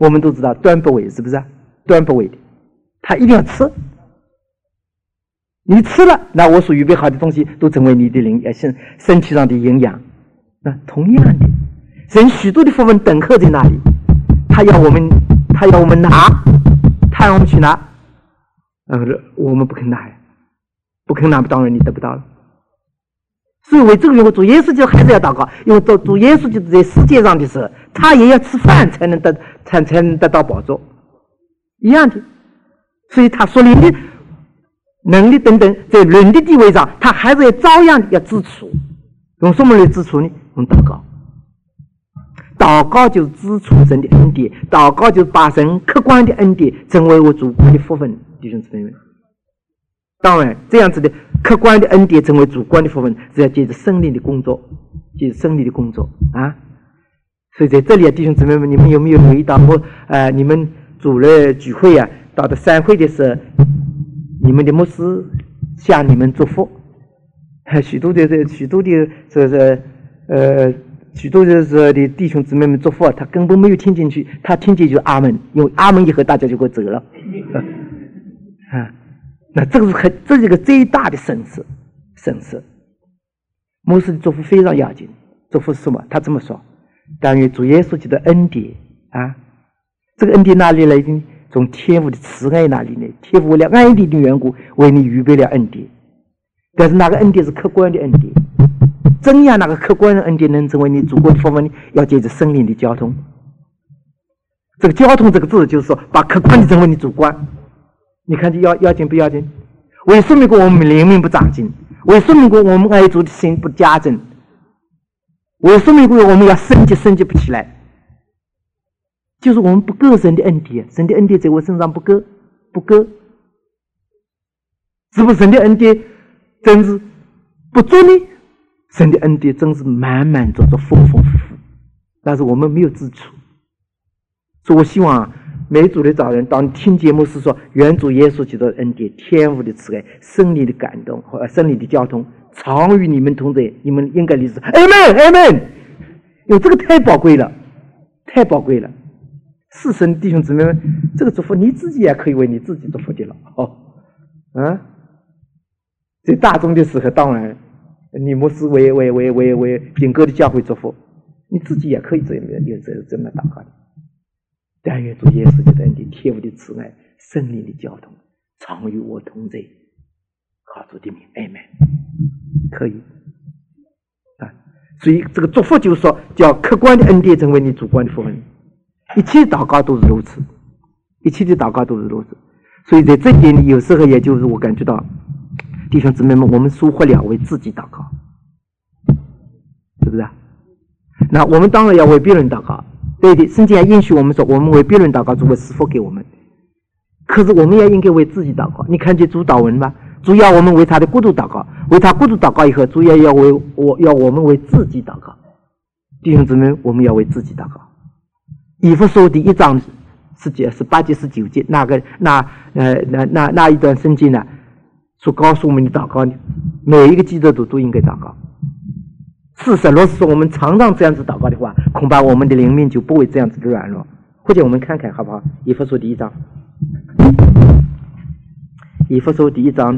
我们都知道端不胃是不是？端不胃的，他一定要吃。你吃了，那我所预备好的东西都成为你的身体上的营养。那同样的，人许多的福分等候在那里，他要我们拿，他让我们去拿，我们不肯拿呀，不肯拿，当然你得不到了。所以为这个缘故，主耶稣就还是要祷告，因为主耶稣就在世界上的时候，他也要吃饭才能得到宝座，一样的。所以他所领的能力等等，在人的地位上，他还是要照样要自处。用什么来自处呢？用祷告。祷告就是自处神的恩典，祷告就是把神客观的恩典成为我主观的福分，弟兄姊妹们。当然，这样子的客观的恩典成为主观的福分，是要借着圣灵的工作，借着圣灵的工作啊。所以在这里啊，弟兄姊妹们，你们有没有留意到你们组了聚会啊，到了散会的时候，你们的牧师向你们祝福，许多的弟兄姊妹们祝福，他根本没有听进去，他听见就阿门，因为阿门以后大家就会走了那这是一个最大的损失。牧师的祝福非常要紧，祝福是什么？他这么说：但愿主耶稣基督的恩典啊，这个恩典哪里来的？从天父的慈爱那里呢？天父为了爱你的缘故，为你预备了恩典。但是那个恩典是客观的恩典，怎样那个客观的恩典能成为你主观的福分呢？要借着圣灵的交通。这个交通这个字就是说，把客观的成为你主观。你看这要紧不要紧？为说明过我们灵命不长进，为说明过我们爱主的心不加增，为说明过我们要升级不起来，就是我们不够神的恩典，神的恩典在我身上不够，是不是神的恩典真是不足呢？神的恩典真是满满足足、丰丰富富，但是我们没有自处。所以我希望每主的早晨，当你听节目是说愿主耶稣基督的恩典、天父的慈爱、圣灵的感动和圣灵的交通常与你们同在，你们应该立志 Amen， 因为这个太宝贵了。是神弟兄姊妹们，这个祝福你自己也可以为你自己祝福的了在大众的时候，当然你不是为品格的教会祝福，你自己也可以这么祷告的。但愿主耶稣基督的恩典、天父的慈爱、圣灵的交通常与我同在，靠主的名 Amen， 可以所以这个祝福就是说，叫客观的恩典成为你主观的福分。一切祷告都是如此，所以在这点里，有时候也就是我感觉到，弟兄姊妹们，我们疏忽了为自己祷告，是不是那我们当然要为别人祷告，对的，圣经还允许我们说，我们为别人祷告，主会赐福给我们。可是我们也应该为自己祷告。你看见主祷文吗？主要我们为他的国度祷告，为他国度祷告以后，主要要我们为自己祷告。弟兄姊妹，我们要为自己祷告。以弗所第1章18节19节，那一段圣经呢，所告诉我们的祷告，每一个基督徒都应该祷告。事实若是说我们常常这样子祷告的话，恐怕我们的灵命就不会这样子的软弱。或者我们看看好不好？以弗所第1章，以弗所第1章。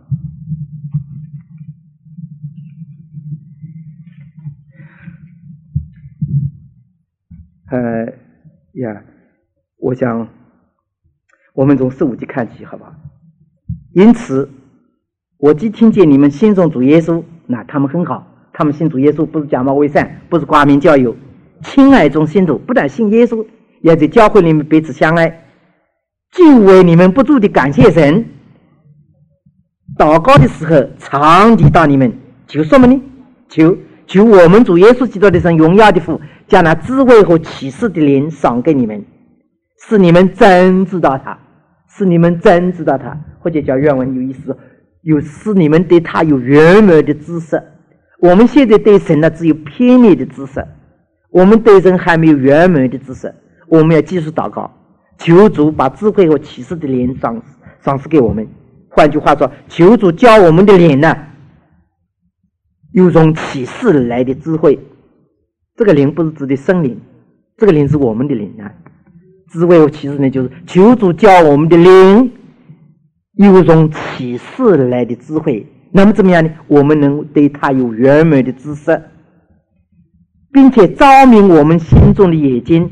我想我们从15节看起好不好？因此我既听见你们信从主耶稣，那他们很好，他们信主耶稣不是假冒伪善，不是挂名教友，亲爱中信主，不但信耶稣，也在教会里面彼此相爱，就为你们不住的感谢神。祷告的时候常提到你们，求什么呢？求我们主耶稣基督的神荣耀的父，将那智慧和启示的灵赏给你们，使你们真知道他，或者叫原文有意思，使你们对他有圆满的知识。我们现在对神呢只有片面的知识，我们对神还没有圆满的知识，我们要继续祷告，求主把智慧和启示的灵赏赐给我们。换句话说，求主教我们的灵呢，有从启示来的智慧。这个灵不是指的圣灵，这个灵是我们的灵智慧和启示呢，就是求主教我们的灵有种启示来的智慧。那么怎么样呢？我们能对他有圆满的知识，并且照明我们心中的眼睛，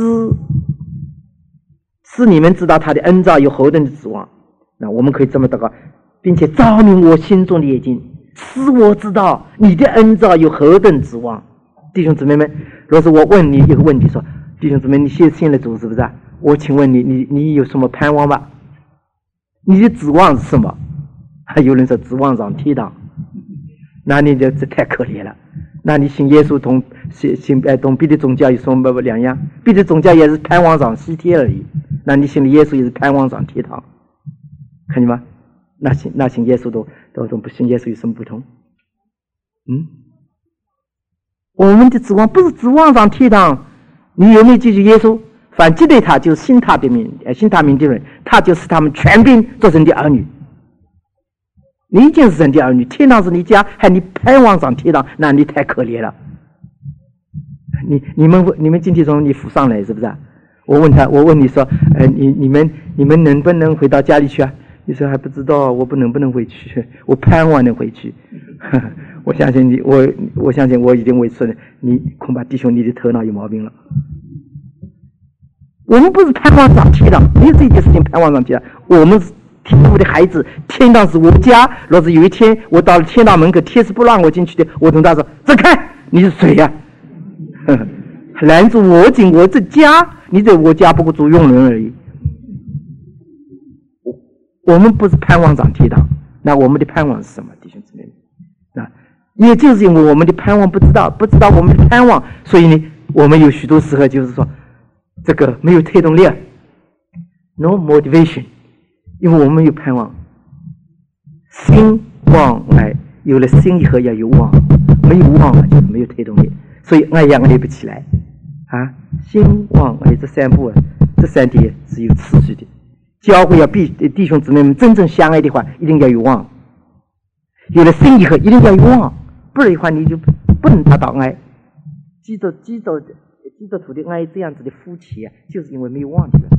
使你们知道他的恩召有何等的指望。那我们可以这么祷告，并且照明我心中的眼睛，使我知道你的恩召有何等指望。弟兄姊妹们，若是我问你一个问题，说弟兄姊妹，你信了主是不是？我请问你有什么盼望吧？你的指望是什么？有人说指望上天堂，那你这太可怜了。那你信耶稣同别的宗教有什么两样？别的宗教也是盼望上西天而已。那你信的耶稣也是盼望上天堂，看见吗？那信耶稣都不信耶稣有什么不同？我们的指望不是指望上天堂。你有没有记住耶稣？凡记得他，就是信他名的人，他就是他们全并做神的儿女。你已经是神的儿女，天堂是你家，还你盼望上天堂，那你太可怜了。你们今天从你扶上来是不是？我问你说，你们能不能回到家里去啊？你说还不知道，我能不能回去？我盼望能回去。我相信你，我相信我一定会说的。你恐怕弟兄你的头脑有毛病了。我们不是盼望上天堂，没有这件事情盼望上天堂。我们是天父的孩子，天堂是我家。若是有一天我到了天堂门口，天是不让我进去的，我同他说：“走开，你是谁呀？拦住我进我这家，你在我家不过做佣人而已。”我们不是盼望上天堂，那我们的盼望是什么，弟兄姊妹？也就是因为我们的盼望不知道我们的盼望，所以呢，我们有许多时候就是说，这个没有推动力 ，no motivation， 因为我们没有盼望。心望爱，有了心以后要有望，没有望了就是没有推动力，所以爱也爱不起来啊。心望爱这三步，这三点是有次序的。教会要比弟兄姊妹们真正相爱的话，一定要有望。有了心以后，一定要有望，不然的话你就不能达到爱。基督徒的爱这样子的夫妻啊，就是因为没有望的。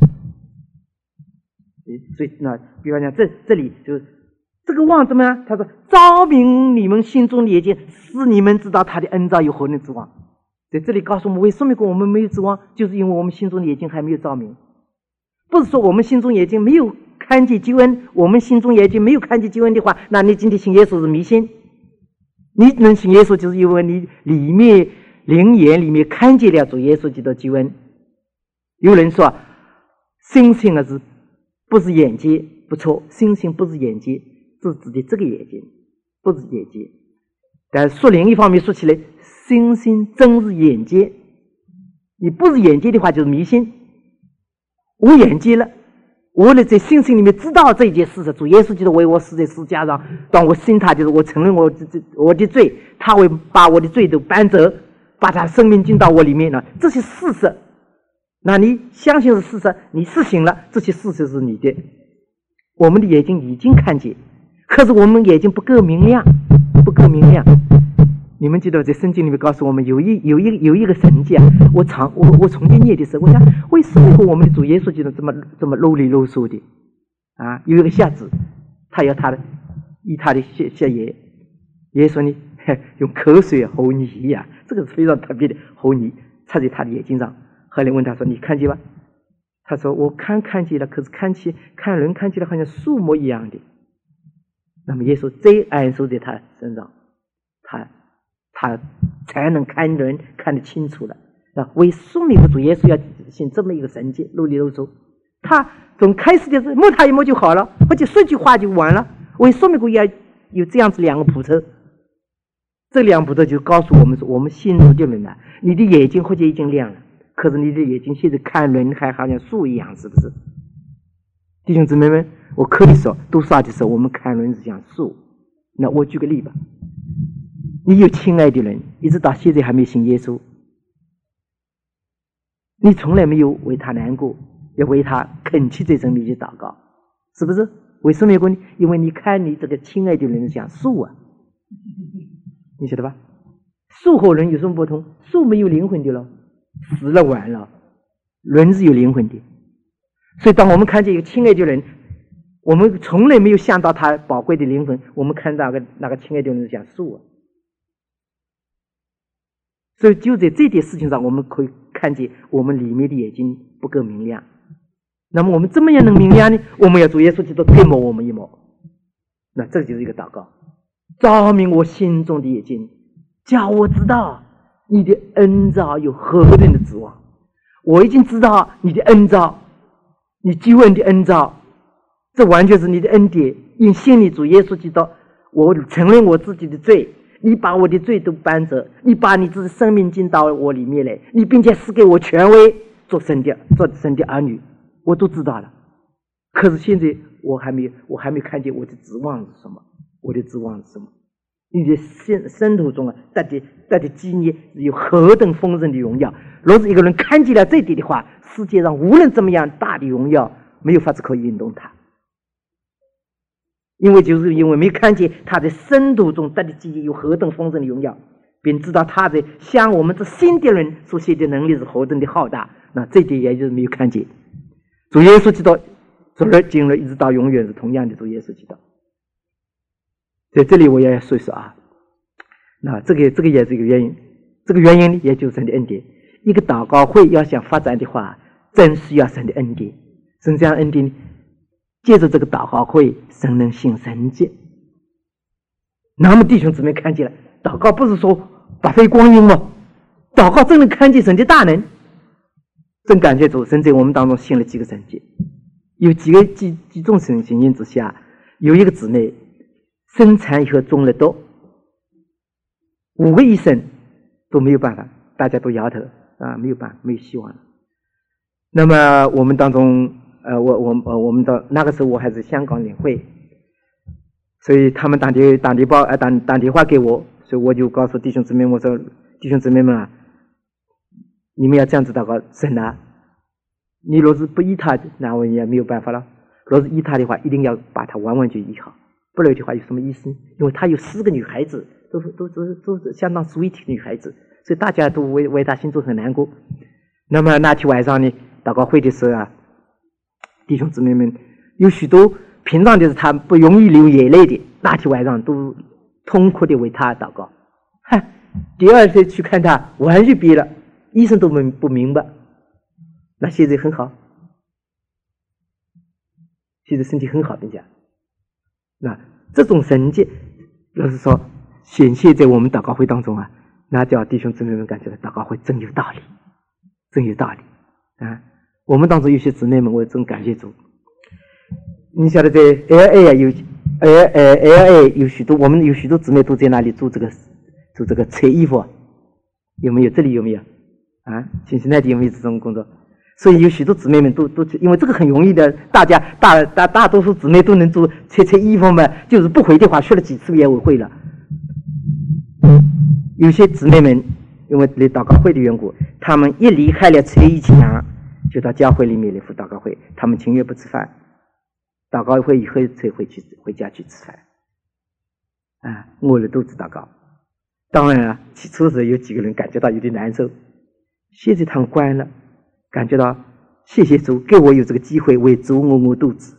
所以那比方讲这里就是这个望怎么样？他说照明你们心中的眼睛，使你们知道他的恩召有何等指望。在这里告诉我们，为什么我们没有指望，就是因为我们心中的眼睛还没有照明。不是说我们心中眼睛没有看见救恩，我们心中眼睛没有看见救恩的话，那你今天信耶稣是迷信。你能信耶稣，就是因为你里面灵眼里面看见了主耶稣基督的救恩。有人说星星是不是眼睛？不错，星星不是眼睛，是指的这个眼睛，不是眼睛。但是属灵一方面说起来，星星真是眼睛。你不是眼睛的话，就是迷信。我眼睛了，我在星星里面知道这一件事实，主耶稣基督为我死在十字架上，当我信他，就是我承认我的罪，他会把我的罪都搬走，把他生命进到我里面了，这些事实。那你相信是事实，你实行了，这些事实是你的。我们的眼睛已经看见，可是我们眼睛不够明亮，不够明亮。你们记得在圣经里面告诉我们，有一个神迹啊！我从前念的时候，我想为什么我们的主耶稣基督这么啰里啰嗦的啊？有一个瞎子，他要他的血液，耶稣呢用口水和泥呀，这个是非常特别的和泥擦在他的眼睛上。后来问他说：“你看见吗？”他说：“我看见了，可是看起来好像树木一样的。”那么耶稣再安守在他身上，他才能看人看得清楚了。为什么主耶稣要行这么一个神迹？啰里啰嗦，他从开始就是摸他一摸就好了，或者说句话就完了。为什么要有这样子两个步骤？这两步骤就告诉我们说，我们心中的人呢，你的眼睛或者已经亮了，可是你的眼睛现在看人还好像树一样，是不是？弟兄姊妹们，我可以说多少的时候我们看人是像树。那我举个例吧，你有亲爱的人，一直到现在还没信耶稣，你从来没有为他难过，要为他恳切在神面前祷告，是不是？为什么有呢？因为你看你这个亲爱的人像树啊，你晓得吧？树和人有什么不同？树没有灵魂的了，死了完了。 人是有灵魂的，所以当我们看见一个亲爱的人，我们从来没有想到他宝贵的灵魂，我们看到那个亲爱的人像树啊。所以就在这点事情上，我们可以看见我们里面的眼睛不够明亮。那么我们怎么样能明亮呢？我们要主耶稣基督推磨我们一磨。那这就是一个祷告，照明我心中的眼睛，叫我知道你的恩召有何等的指望。我已经知道你的恩召，你救恩的恩召，这完全是你的恩典。因信你主耶稣基督，我承认我自己的罪，你把我的罪都搬走，你把你自己生命进到我里面来，你并且赐给我权威做神的儿女，我都知道了。可是现在我还没看见我的指望是什么。我的指望是什么？你的生途中啊，带的基业有何等丰盛的荣耀。若是一个人看见了这点的话，世界上无论怎么样大的荣耀，没有法子可以引动他。就是因为没看见他在生途中带的基业有何等丰盛的荣耀，并知道他在向我们这新的人所写的能力是何等的浩大，那这点也就是没有看见。主耶稣基督从而今日一直到永远是同样的主耶稣基督。在这里我也要说一说啊，那这个也是一个原因，这个原因呢也就是神的恩典。一个祷告会要想发展的话，真需要神的恩典。神这样恩典，借着这个祷告会，神能行神迹。那么弟兄姊妹看见了，祷告不是说白费光阴吗？祷告真能看见神的大能。真感谢主，神在我们当中行了几个神迹。有几种情形之下，有一个姊妹生产以后中了毒，5个医生都没有办法，大家都摇头啊，没有办法，没有希望了。那么我们当中，我们到那个时候我还是香港领会，所以他们打电话给我，所以我就告诉弟兄姊妹，我说弟兄姊妹们啊，你们要这样子祷告，神啊，你若是不医他，那我也没有办法了。若是医他的话，一定要把他完全医好。不然的话有什么意思？因为他有4个女孩子，都是相当 sweet 的女孩子，所以大家都为他心中很难过。那么那天晚上呢，祷告会的时候啊，弟兄姊妹们有许多平常就是他不容易流眼泪的，那天晚上都痛苦的为他祷告。第二天去看他，完全变了，医生都不明白。那现在很好，现在身体很好，并且那这种神迹，要是说显现在我们祷告会当中啊，那叫弟兄姊妹们感觉到祷告会真有道理，真有道理啊！我们当中有些姊妹们，我真感谢主。你晓得在 LA 啊，LA 有许多，我们有许多姊妹都在那里做这个裁衣服，有没有？这里有没有啊？新西兰有没有这种工作？所以有许多姊妹们都因为这个很容易的，大家大多数姊妹都能做裁衣服嘛，就是不会的话学了几次也会了。有些姊妹们因为来祷告会的缘故，他们一离开了裁衣墙，就到教会里面来赴祷告会，他们情愿不吃饭，祷告会以后才回家去吃饭啊，饿了肚子祷告。当然了，起初时有几个人感觉到有点难受，现在他们关了，感觉到谢谢主给我有这个机会为主饿肚子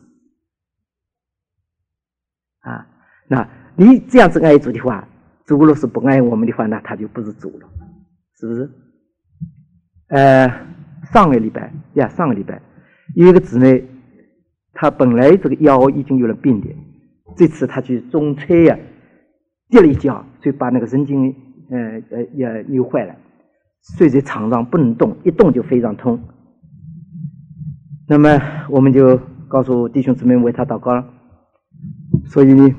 啊。那你这样子爱主的话，主若是不爱我们的话，那他就不是主了，是不是？上个礼拜有一个姊妹，她本来这个腰已经有了病的，这次她去中车呀，跌了一跤，所以把那个神经也扭坏了，睡在床上不能动，一动就非常痛。那么我们就告诉弟兄姊妹为他祷告了。所以呢，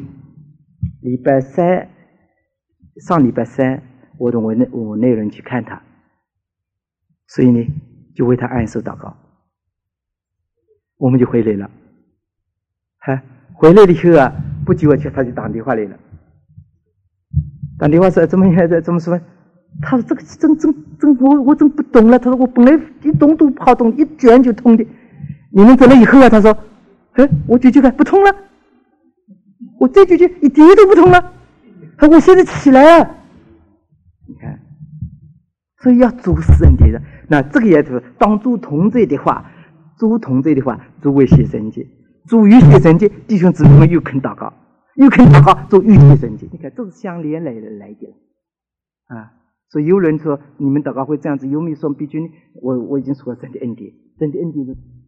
上礼拜三我同我那人去看他，所以呢就为他按手祷告。我们就回来了，回来了以后啊，不久他就打电话来了，打电话说怎么说？他说这个我真不懂了。他说我本来一动都不好动，一卷就痛的。你们走了以后啊，他说，我举看不痛了，我再举一点都不痛了。他说我现在起来了，你看， 所以要做圣洁的。那这个也就是当做同罪的话，做同罪的话，做为写圣洁，做与写圣洁，弟兄姊妹们又肯祷告，又肯祷告，做与写圣洁。你看，这是相连来的啊。所以有人说你们祷告会这样子，有没有说必须？我已经说了神的恩典，神的恩典是